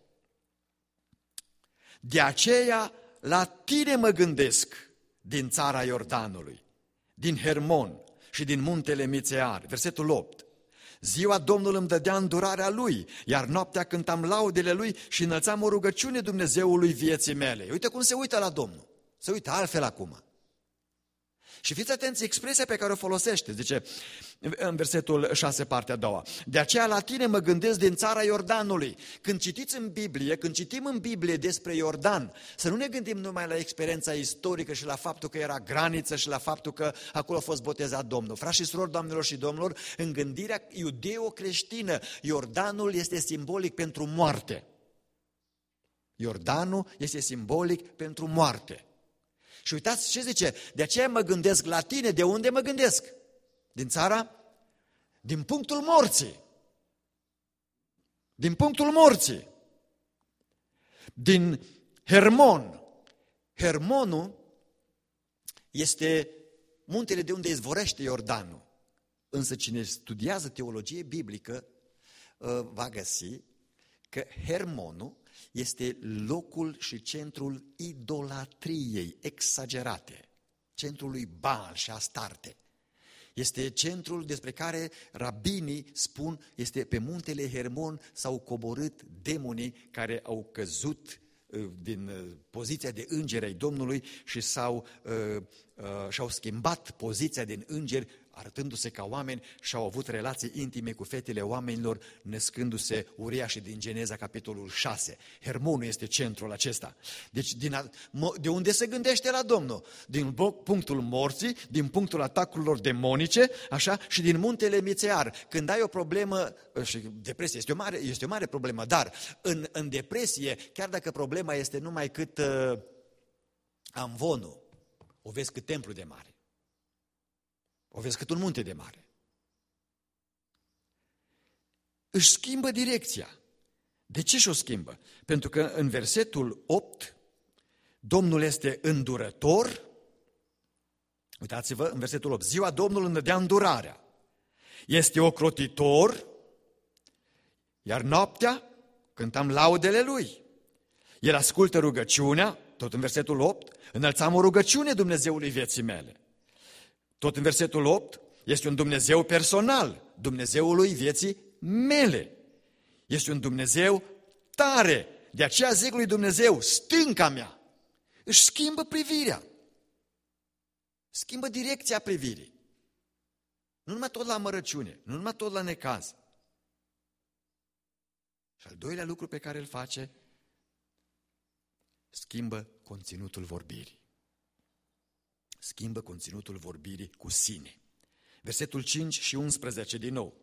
De aceea la tine mă gândesc din țara Iordanului, din Hermon și din muntele Mițear. Versetul opt. Ziua Domnul îmi dădea îndurarea Lui, iar noaptea cântam laudele Lui și înălțam o rugăciune Dumnezeului vieții mele. Uite cum se uită la Domnul. Se uită altfel acum. Și fiți atenți, expresia pe care o folosește, zice în versetul șase, partea a doua. De aceea la tine mă gândesc din țara Iordanului. Când citiți în Biblie, când citim în Biblie despre Iordan, să nu ne gândim numai la experiența istorică și la faptul că era graniță și la faptul că acolo a fost botezat Domnul. Frați și surori, doamnelor și domnilor, în gândirea iudeo-creștină, Iordanul este simbolic pentru moarte. Iordanul este simbolic pentru moarte. Și uitați ce zice, de aceea mă gândesc la tine, de unde mă gândesc? Din țara din punctul morții. Din punctul morții. Din Hermon. Hermonul este muntele de unde izvorăște Iordanul. Însă cine studiază teologie biblică va găsi că Hermonul este locul și centrul idolatriei exagerate, centrul lui Baal și Astarte. Este centrul despre care rabinii spun, este pe muntele Hermon s-au coborât demonii care au căzut din poziția de îngeri ai Domnului și s-au, uh, uh, și-au schimbat poziția din îngeri, arătându-se ca oameni și au avut relații intime cu fetele oamenilor, născându-se uriașii din Geneza, capitolul șase. Hermonul este centrul acesta. Deci din a, de unde se gândește la Domnul? Din punctul morții, din punctul atacurilor demonice, așa, și din muntele Mițear. Când ai o problemă, și depresie este o mare, este o mare problemă, dar în, în depresie, chiar dacă problema este numai cât uh, amvonul, o vezi cât templu de mare. O vezi cât un munte de mare. Își schimbă direcția. De ce și-o schimbă? Pentru că în versetul opt, Domnul este îndurător. Uitați-vă, în versetul opt, ziua Domnului îmi dădea îndurarea. Este ocrotitor, iar noaptea cântam laudele Lui. El ascultă rugăciunea, tot în versetul opt, înălțam o rugăciune Dumnezeului vieții mele. Tot în versetul opt, este un Dumnezeu personal, Dumnezeului vieții mele. Este un Dumnezeu tare, de aceea zic lui Dumnezeu, stânca mea, își schimbă privirea, schimbă direcția privirii. Nu numai tot la amărăciune, nu numai tot la necaz. Și al doilea lucru pe care îl face, schimbă conținutul vorbirii. Schimbă conținutul vorbirii cu sine. Versetul cinci și unsprezece din nou.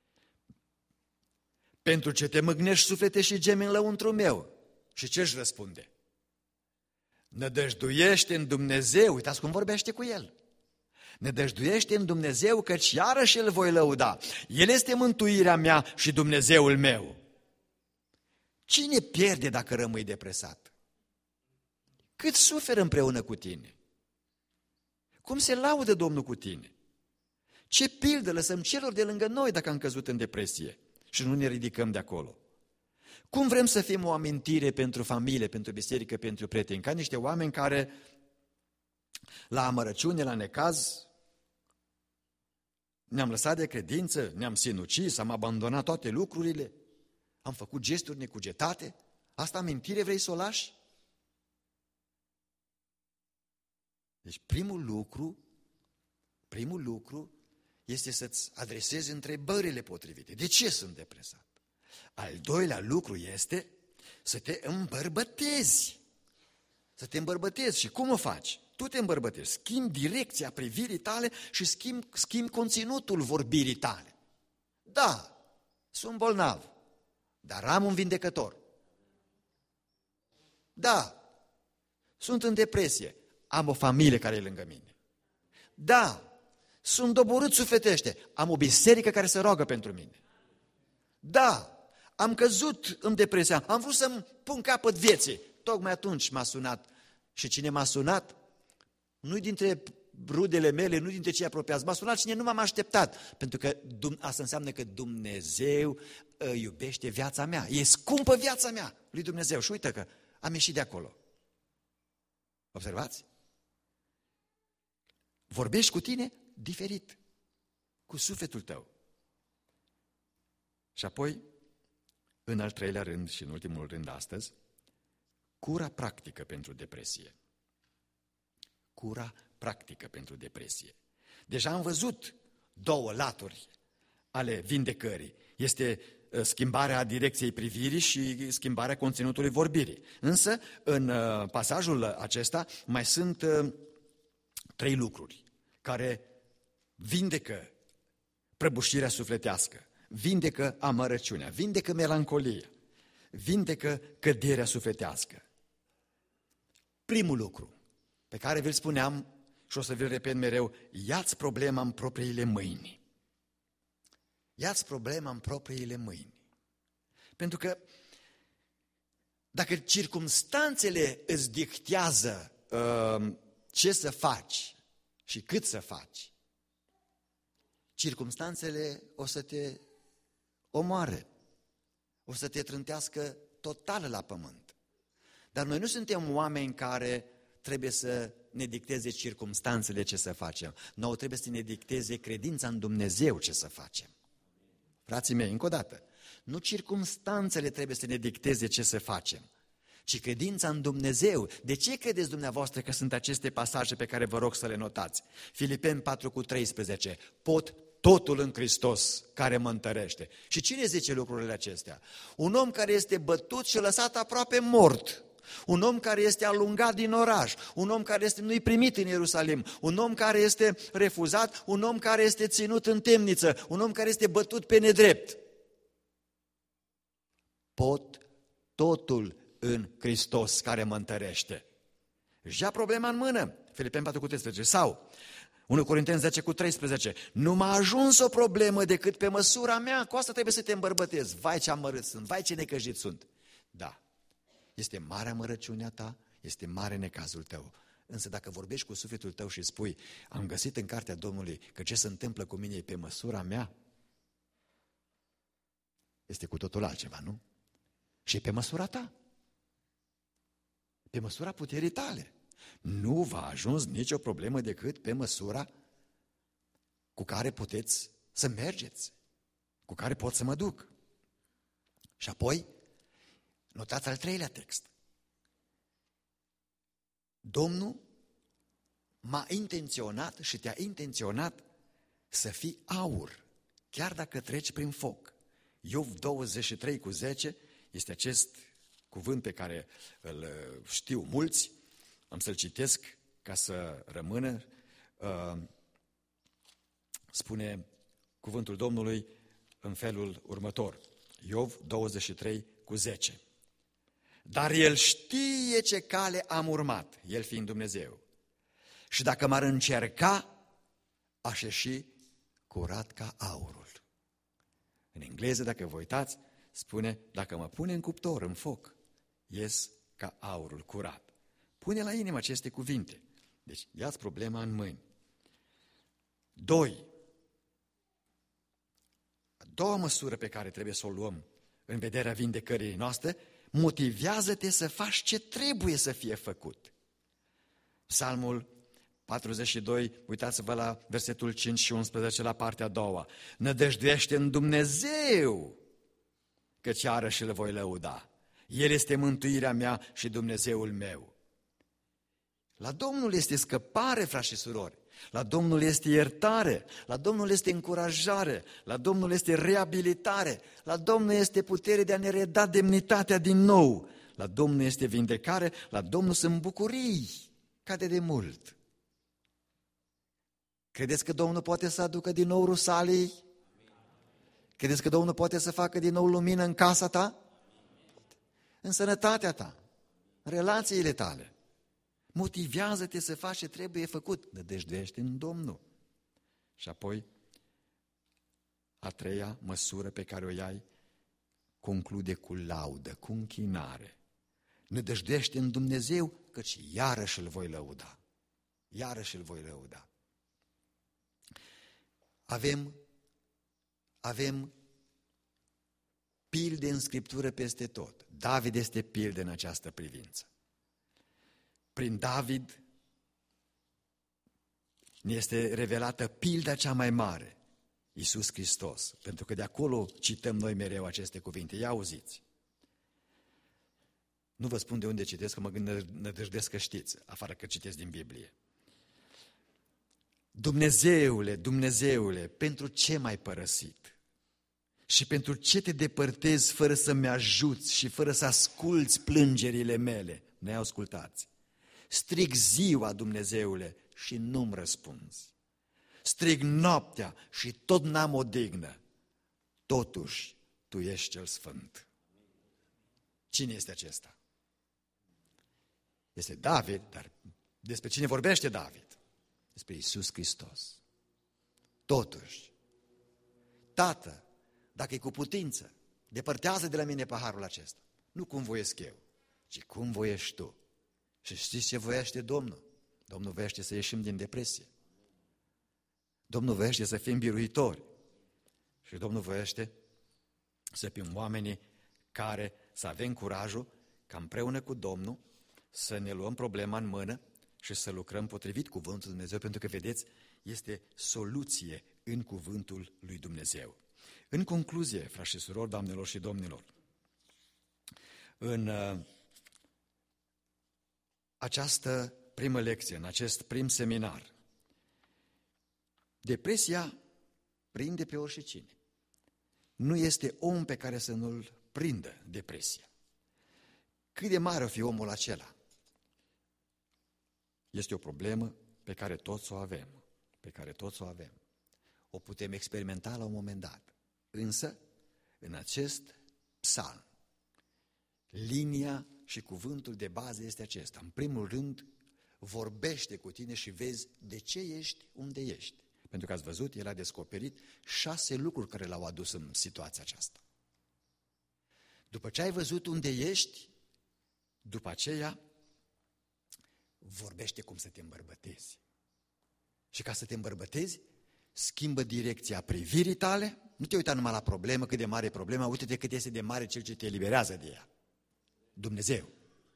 Pentru ce te mâgnești suflete și gemi în lăuntru meu? Și ce își răspunde? Nădăjduiește în Dumnezeu, uitați cum vorbește cu el. Nădăjduiește în Dumnezeu, căci iarăși îl voi lăuda. El este mântuirea mea și Dumnezeul meu. Cine pierde dacă rămâi depresat? Cât suferă împreună cu tine? Cum se laudă Domnul cu tine? Ce pildă lăsăm celor de lângă noi dacă am căzut în depresie și nu ne ridicăm de acolo? Cum vrem să fim o amintire pentru familie, pentru biserică, pentru prieteni? Ca niște oameni care la amărăciune, la necaz, ne-am lăsat de credință, ne-am sinucis, am abandonat toate lucrurile, am făcut gesturi necugetate? Asta amintire vrei să o lași? Deci primul lucru, primul lucru este să-ți adresezi întrebările potrivite. De ce sunt depresat? Al doilea lucru este să te îmbărbătezi. Să te îmbărbătezi. Și cum o faci? Tu te îmbărbătezi. Schimbi direcția privirii tale și schimbi, schimbi conținutul vorbirii tale. Da, sunt bolnav, dar am un vindecător. Da, sunt în depresie, am o familie care e lângă mine. Da, sunt doborât sufletește, am o biserică care se roagă pentru mine. Da, am căzut în depresie, am vrut să-mi pun capăt vieții. Tocmai atunci m-a sunat. Și cine m-a sunat, nu dintre rudele mele, nu dintre cei apropiați, m-a sunat cine nu m-am așteptat. Pentru că asta înseamnă că Dumnezeu iubește viața mea. E scumpă viața mea lui Dumnezeu. Și uite că am ieșit de acolo. Observați? Vorbești cu tine diferit, cu sufletul tău. Și apoi, în al treilea rând și în ultimul rând astăzi, cura practică pentru depresie. Cura practică pentru depresie. Deja am văzut două laturi ale vindecării. Este schimbarea direcției privirii și schimbarea conținutului vorbirii. Însă, în pasajul acesta mai sunt trei lucruri care vindecă prăbușirea sufletească, vindecă amărăciunea, vindecă melancolia, vindecă căderea sufletească. Primul lucru pe care vi-l spuneam și o să vi-l repet mereu, ia-ți problema în propriile mâini. Ia-ți problema în propriile mâini. Pentru că dacă circumstanțele îți dictează uh, ce să faci și cât să faci, circumstanțele o să te omoare, o să te trântească total la pământ. Dar noi nu suntem oameni care trebuie să ne dicteze circumstanțele ce să facem. Noi trebuie să ne dicteze credința în Dumnezeu ce să facem. Frații mei, încă o dată, nu circumstanțele trebuie să ne dicteze ce să facem, ci credința în Dumnezeu. De ce credeți dumneavoastră că sunt aceste pasaje pe care vă rog să le notați? Filipeni patru cu treisprezece, pot totul în Hristos care mă întărește. Și cine zice lucrurile acestea? Un om care este bătut și lăsat aproape mort, un om care este alungat din oraș, un om care este nu-i primit în Ierusalim, un om care este refuzat, un om care este ținut în temniță, un om care este bătut pe nedrept. Pot totul în Hristos care mă întărește. Își ia problema în mână. Filipeni patru cu treisprezece. Sau unu Corinteni zece cu treisprezece. Nu m-a ajuns o problemă decât pe măsura mea, cu asta trebuie să te îmbărbătezi. Vai ce amărât sunt, vai ce necăjit sunt. Da, este mare amărăciunea ta, este mare necazul tău. Însă dacă vorbești cu sufletul tău și spui, am găsit în cartea Domnului că ce se întâmplă cu mine e pe măsura mea, este cu totul altceva, nu? Și e pe măsura ta. Pe măsura puterii tale. Nu v-a ajuns nicio problemă decât pe măsura cu care puteți să mergeți, cu care pot să mă duc. Și apoi, notați al treilea text. Domnul m-a intenționat și te-a intenționat să fii aur, chiar dacă treci prin foc. Iov douăzeci și trei cu zece este acest cuvânt pe care îl știu mulți, am să-l citesc ca să rămână. Spune cuvântul Domnului în felul următor. Iov douăzeci și trei cu zece. Dar El știe ce cale am urmat, El fiind Dumnezeu. Și dacă m-ar încerca, aș ieși curat ca aurul. În engleză, dacă vă uitați, spune, dacă mă pune în cuptor, în foc, ies ca aurul curat. Pune la inimă aceste cuvinte. Deci, ia-ți problema în mâini. Doi. A doua măsură pe care trebuie să o luăm în vederea vindecării noastre, motivează-te să faci ce trebuie să fie făcut. Psalmul patruzeci și doi, uitați-vă la versetul cinci și unsprezece, la partea a doua. Nădăjduiește în Dumnezeu, căci iarăși îl voi lăuda. El este mântuirea mea și Dumnezeul meu. La Domnul este scăpare, frați și surori. La Domnul este iertare, la Domnul este încurajare, la Domnul este reabilitare, la Domnul este putere de a ne reda demnitatea din nou, la Domnul este vindecare, la Domnul sunt bucurii, ca de demult. Credeți că Domnul poate să aducă din nou rusalii? Credeți că Domnul poate să facă din nou lumină în casa ta? În sănătatea ta, în relațiile tale. Motivează-te să faci ce trebuie făcut. Nădăjduiește în Domnul. Și apoi, a treia măsură pe care o iai, conclude cu laudă, cu închinare. Nădăjduiește în Dumnezeu, căci iarăși îl voi lăuda. Iarăși îl voi lăuda. Avem, avem pilde în Scriptură peste tot. David este pildă în această privință. Prin David ne este revelată pilda cea mai mare, Iisus Hristos, pentru că de acolo cităm noi mereu aceste cuvinte. Ia auziți! Nu vă spun de unde citesc, că mă nădăjdesc că știți, afară că citesc din Biblie. Dumnezeule, Dumnezeule, pentru ce m-ai părăsit? Și pentru ce te depărtezi fără să-mi ajuți și fără să asculți plângerile mele? Ne ascultați. Strig ziua, Dumnezeule, și nu-mi răspunzi. Strig noaptea și tot n-am odihnă. Totuși, Tu ești cel sfânt. Cine este acesta? Este David, dar despre cine vorbește David? Despre Iisus Hristos. Totuși, Tată, dacă e cu putință, depărtează de la mine paharul acesta. Nu cum voiesc eu, ci cum voiești tu. Și știți ce voiește Domnul? Domnul voiește să ieșim din depresie. Domnul voiește să fim biruitori. Și Domnul voiește să fim oamenii care să avem curajul ca împreună cu Domnul să ne luăm problema în mână și să lucrăm potrivit cuvântul lui Dumnezeu, pentru că, vedeți, este soluție în cuvântul lui Dumnezeu. În concluzie, frați și surori, doamnelor și domnilor, în uh, această primă lecție, în acest prim seminar, depresia prinde pe oricine. Nu este om pe care să nu-l prindă depresia. Cât de mare o fi omul acela, este o problemă pe care toți o avem, pe care toți o avem. O putem experimenta la un moment dat. Însă, în acest psalm, linia și cuvântul de bază este acesta. În primul rând, vorbește cu tine și vezi de ce ești unde ești. Pentru că ați văzut, el a descoperit șase lucruri care l-au adus în situația aceasta. După ce ai văzut unde ești, după aceea, vorbește cum să te îmbărbătezi. Și ca să te îmbărbătezi, schimbă direcția privirii tale, nu te uita numai la problemă, cât de mare e problema, uite-te cât este de mare cel ce te eliberează de ea. Dumnezeu.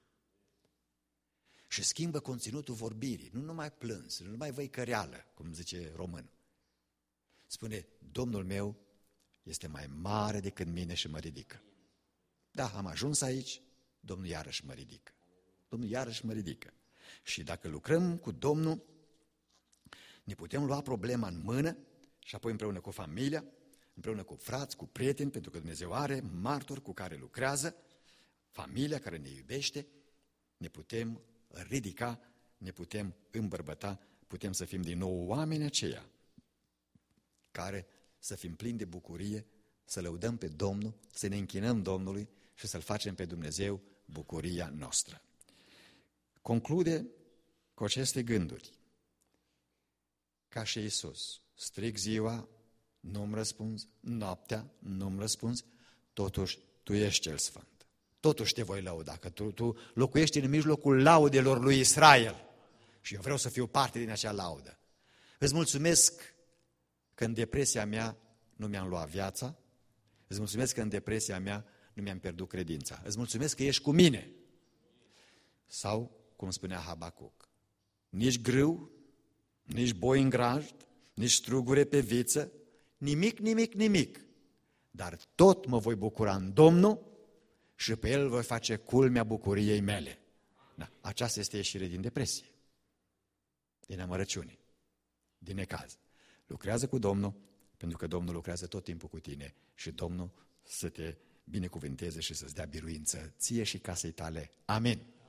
Și schimbă conținutul vorbirii, nu numai plâns, nu numai văicăreală, cum zice românul. Spune, Domnul meu este mai mare decât mine și mă ridică. Da, am ajuns aici, Domnul iarăși mă ridică. Domnul iarăși mă ridică. Și dacă lucrăm cu Domnul, ne putem lua problema în mână și apoi împreună cu familia, împreună cu frați, cu prieteni, pentru că Dumnezeu are martori cu care lucrează, familia care ne iubește, ne putem ridica, ne putem îmbărbăta, putem să fim din nou oameni aceia care să fim plini de bucurie, să lăudăm pe Domnul, să ne închinăm Domnului și să-L facem pe Dumnezeu bucuria noastră. Conclude cu aceste gânduri. Ca și Iisus, strig ziua, nu-mi răspunzi, noaptea, nu-mi răspunzi, totuși Tu ești cel sfânt. Totuși te voi lăuda, că tu, tu locuiești în mijlocul laudelor lui Israel și eu vreau să fiu parte din acea laudă. Îți mulțumesc că în depresia mea nu mi-am luat viața, îți mulțumesc că în depresia mea nu mi-am pierdut credința, îți mulțumesc că ești cu mine. Sau, cum spunea Habacuc, nici grâu, nici boi în grajd, nici strugure pe viță, nimic, nimic, nimic, dar tot mă voi bucura în Domnul și pe El voi face culmea bucuriei mele. Da, aceasta este ieșire din depresie, din amărăciune, din necaz. Lucrează cu Domnul, pentru că Domnul lucrează tot timpul cu tine și Domnul să te binecuvânteze și să-ți dea biruință ție și casei tale. Amin.